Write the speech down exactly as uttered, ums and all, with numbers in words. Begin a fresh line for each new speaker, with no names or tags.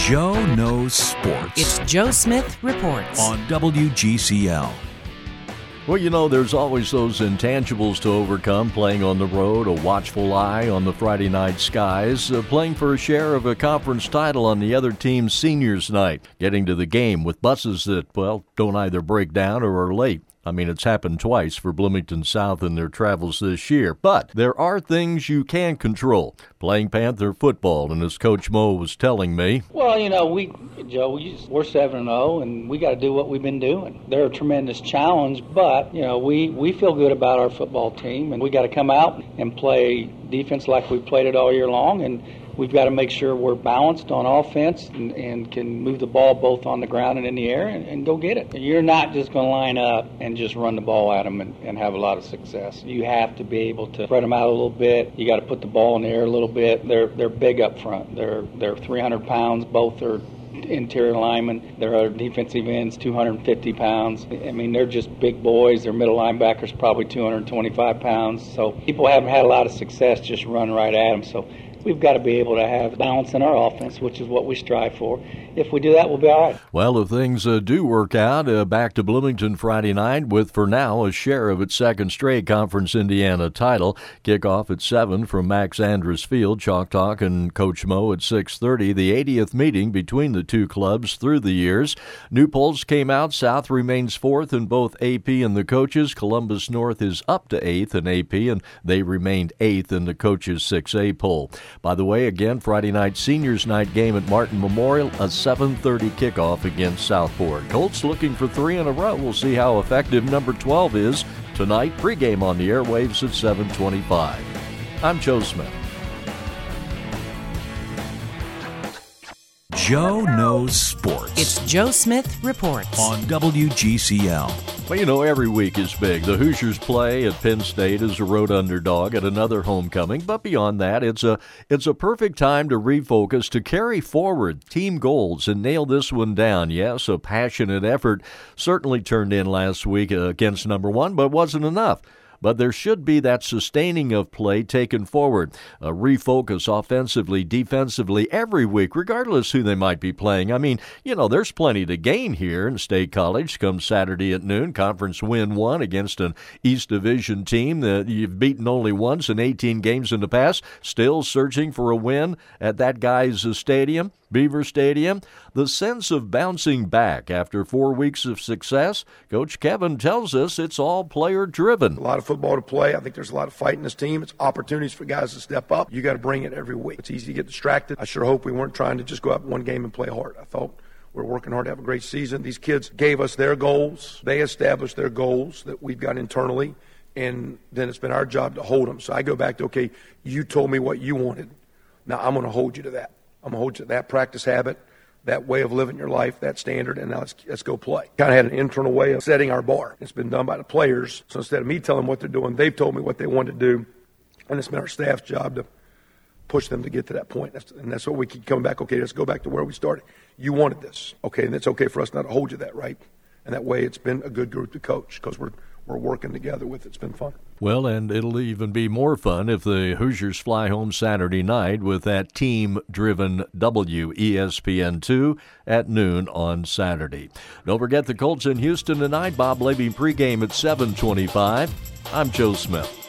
Joe Knows Sports.
It's Joe Smith Reports
on W G C L.
Well, you know, there's always those intangibles to overcome playing on the road, a watchful eye on the Friday night skies, uh, playing for a share of a conference title on the other team's seniors' night, getting to the game with buses that, well, don't either break down or are late. I mean, it's happened twice for Bloomington South in their travels this year. But there are things you can control. Playing Panther football, and as Coach Mo was telling me.
Well, you know, we, Joe, we just, we're seven and oh, and we got to do what we've been doing. They're a tremendous challenge, but, you know, we, we feel good about our football team, and we got to come out and play defense like we've played it all year long, and we've got to make sure we're balanced on offense and, and can move the ball both on the ground and in the air and, and go get it. You're not just going to line up and just run the ball at them and, and have a lot of success. You have to be able to spread them out a little bit. You got to put the ball in the air a little bit. They're they're big up front. They're they're three hundred pounds. Both are interior linemen. Their other defensive ends, two hundred fifty pounds. I mean, they're just big boys. Their middle linebackers probably two hundred twenty-five pounds. So people haven't had a lot of success just run right at them. So we've got to be able to have balance in our offense, which is what we strive for. If we do that, we'll be all right.
Well, if things uh, do work out, uh, back to Bloomington Friday night with, for now, a share of its second straight Conference Indiana title. Kickoff at seven from Max Andrus Field. Chalk Talk and Coach Mo at six thirty. The eightieth meeting between the two clubs through the years. New polls came out. South remains fourth in both A P and the coaches. Columbus North is up to eighth in A P, and they remained eighth in the coaches' six A poll. By the way, again, Friday night seniors night game at Martin Memorial, a seven thirty kickoff against Southport. Colts looking for three in a row. We'll see how effective number twelve is tonight. Pregame on the airwaves at seven twenty-five. I'm Joe Smith.
Joe Knows Sports.
It's Joe Smith Reports
on W G C L.
Well, you know, every week is big. The Hoosiers play at Penn State as a road underdog at another homecoming. But beyond that, it's a it's a perfect time to refocus, to carry forward team goals and nail this one down. Yes, a passionate effort certainly turned in last week against number one, but wasn't enough. But there should be that sustaining of play taken forward, a refocus offensively, defensively every week, regardless who they might be playing. I mean, you know, there's plenty to gain here in State College come Saturday at noon. Conference win one against an East Division team that you've beaten only once in eighteen games in the past, still searching for a win at that guy's stadium, Beaver Stadium. The sense of bouncing back after four weeks of success, Coach Kevin tells us it's all player-driven.
A lot of football to play. I think there's a lot of fight in this team. It's opportunities for guys to step up. You got to bring it every week. It's easy to get distracted. I sure hope we weren't trying to just go out one game and play hard. I thought we're working hard to have a great season. These kids gave us their goals. They established their goals that we've got internally, and then it's been our job to hold them. So I go back to, okay, you told me what you wanted. Now I'm going to hold you to that. I'm going to hold you to that practice habit, that way of living your life, that standard, and now let's, let's go play. Kind of had an internal way of setting our bar. It's been done by the players, so instead of me telling them what they're doing, they've told me what they want to do, and it's been our staff's job to push them to get to that point. That's, and that's what we keep coming back, okay, let's go back to where we started. You wanted this, okay, and it's okay for us not to hold you that, right? And that way it's been a good group to coach because we're we're working together with it. It's been fun.
Well, and it'll even be more fun if the Hoosiers fly home Saturday night with that team-driven W, E S P N two at noon on Saturday. Don't forget the Colts in Houston tonight. Bob Levy pregame at seven twenty-five. I'm Joe Smith.